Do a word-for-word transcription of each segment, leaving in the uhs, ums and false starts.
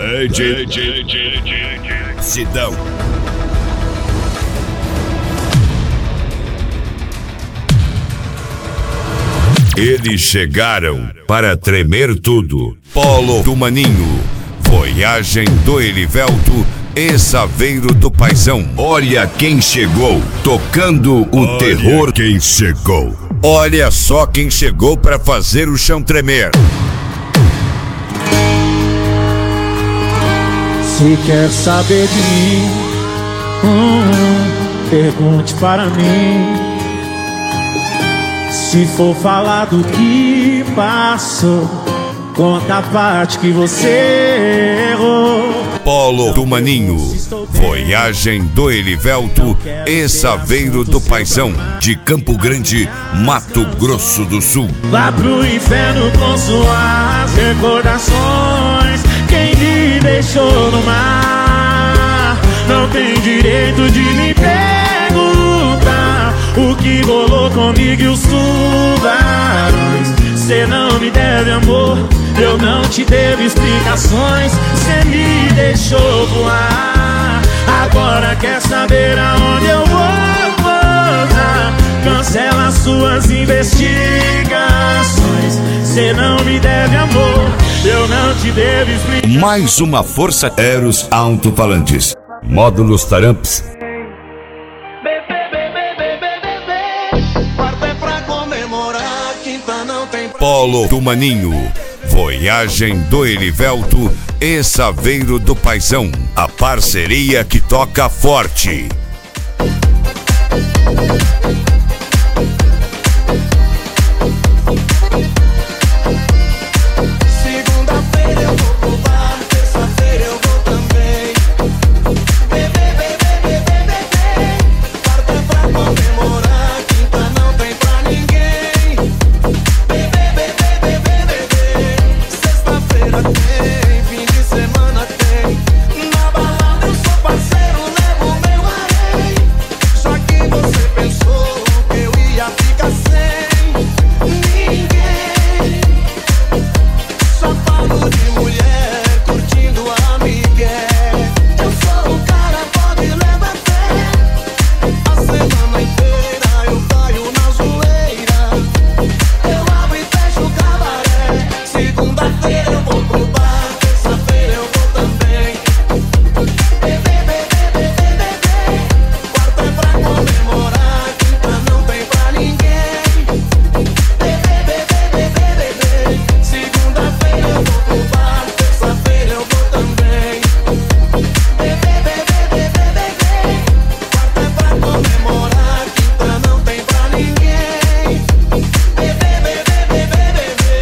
Ed, Sidão. Eles chegaram para tremer tudo. Polo do Maninho, Voyagem do Elivelto e Saveiro do Paizão. Olha quem chegou, tocando o Olha terror. Quem chegou. Olha só quem chegou para fazer o chão tremer. Se quer saber de mim, hum, pergunte para mim. Se for falar do que passou, conta a parte que você errou. Polo do Maninho, Voyagem do Elivelto e Saveiro do Paizão, de Campo Grande, Mato Grosso do Sul. Vá pro inferno com suas recordações. Quem me deixou no mar não tem direito de me perguntar o que rolou comigo e os tubarões. Cê não me deve amor, eu não te devo explicações. Cê me deixou voar, agora quer saber aonde eu vou pousar. Cancela suas investigações. Cê não me deve amor, eu não te devo explicações. Mais uma força Eros Alto-Falantes. Módulos Taramps. Polo do Maninho, Voyagem do Elivelto e Saveiro do Paizão. A parceria que toca forte. Segunda-feira eu vou pro bar, terça-feira eu vou também. Bebê, bebê, bebê, bebê. Quarta é pra comemorar, quinta não tem pra ninguém. Bebê, bebê, bebê, bebê. Sexta-feira tem, fim de semana tem. Na balada eu sou parceiro, levo meu arém. Só que você pensou que eu ia ficar sem ninguém. Só falo de mulher curtindo a Miguel. Eu sou o cara, pode levar fé. A semana inteira eu caio na zoeira. Eu abro e fecho o cabaré. Segunda-feira eu vou pro bar, terça-feira eu vou também. Bebê, bebê, bebê, bebê. Quarta é pra comemorar, quinta não tem pra ninguém. Bebê, bebê, bebê, bebê. Segunda-feira eu vou pro bar, terça-feira eu vou também. Bebê, bebê, bebê, bebê. Quarta é pra comemorar, quinta não tem pra ninguém. Bebê, bebê, bebê, bebê.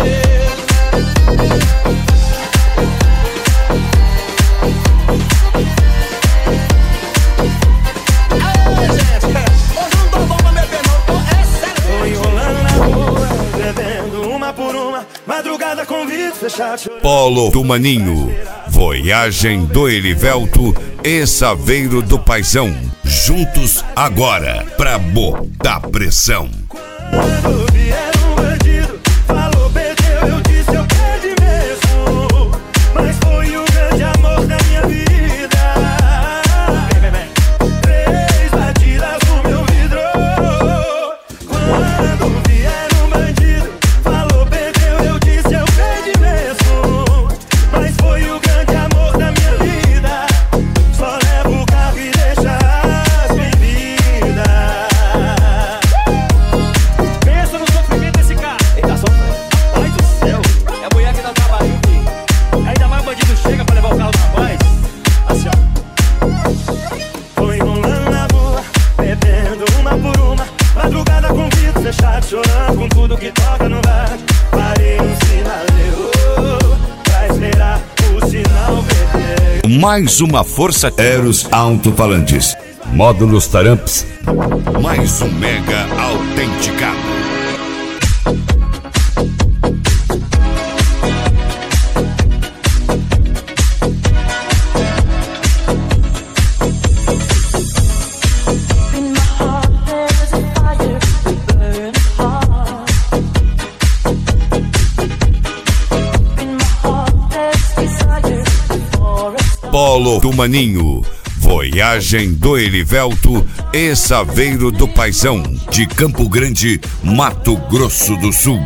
Hoje não tô bom pra beber não, tô é sério. Tô enrolando na rua, bebendo uma por uma. Madrugada com vidro fechado. Polo do Maninho, Voyagem do Elivelto e Saveiro do Paizão. Juntos agora, pra botar pressão. Quando vier um bandido, falou, perdeu, eu disse eu perdi mesmo. Mas foi o grande amor da minha vida. Três batidas no meu vidro. Quando vier um bandido, falou, perdeu, eu disse eu perdi mesmo. Mas foi o grande amor da minha vida. Só levo o carro e deixa as bebidas. Pensa no sofrimento desse cara. Ele tá sofrendo. Ai do céu. É a mulher que dá trabalho. Ainda mais bandido chega pra levar o carro da voz. Assim, ó. Tô enrolando na rua, bebendo uma por uma. Madrugada com vidro fechado, chorando com tudo que toca no rádio. Parei no sinaleiro pra esperar o sinal vermelho. Mais uma força Eros Alto-Falantes. Módulos Taramps. Mais um mega autenticado. In my heart there's a fire, burn hard. In my heart there's desire. Polo do Maninho, Voyagem do Elivelto e Saveiro do Paizão, de Campo Grande, Mato Grosso do Sul.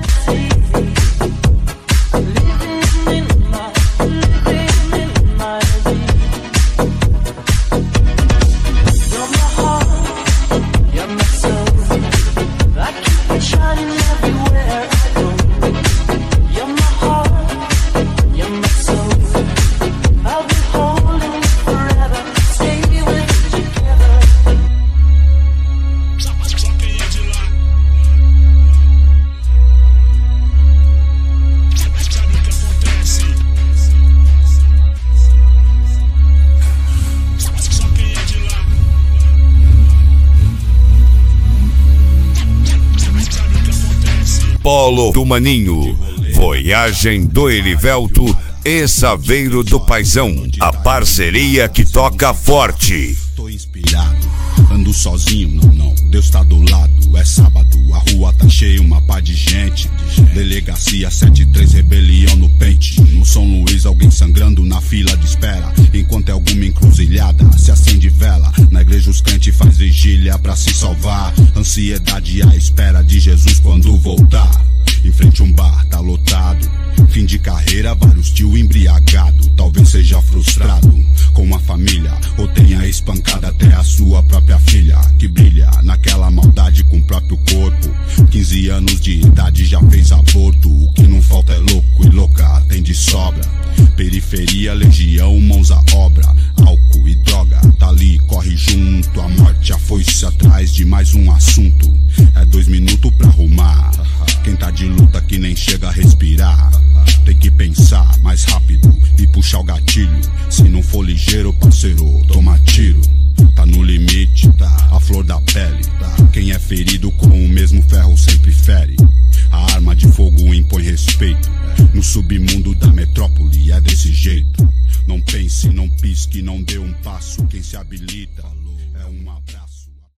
Polo do Maninho, Voyagem do Elivelto e Saveiro do Paizão, a parceria que toca forte. Tô inspirado, ando sozinho, não, não, Deus tá do lado. É sábado, a rua tá cheia, uma pá de gente. Delegacia sete três, rebelião no pente. No São Luís, alguém sangrando na fila de espera. Enquanto é alguma encruzilhada, se acende vela. Na igreja os crentes faz vigília pra se salvar. Ansiedade à espera de Jesus quando voltar. Em frente a um bar, tá lotado. Fim de carreira, vários tio embriagado. Talvez seja frustrado com a família, ou tenha espancado até a sua própria filha, que brilha naquela maldade com o próprio corpo. Quinze anos de idade já fez aborto. O que não falta é louco e louca, tem de sobra. Periferia, legião, mãos à obra. Álcool e droga, tá ali, corre junto. A morte, a foice atrás de mais um assunto. É dois minutos pra arrumar. Quem tá de luta que nem chega a respirar. Tem que pensar mais rápido e puxar o gatilho. Se não for ligeiro, parceiro, toma tiro. Tá no limite, tá, a flor da pele, tá. Quem é ferido com o mesmo ferro sempre fere. A arma de fogo impõe respeito. No submundo da metrópole é desse jeito. Não pense, não pisque, não dê um passo. Quem se habilita é um abraço.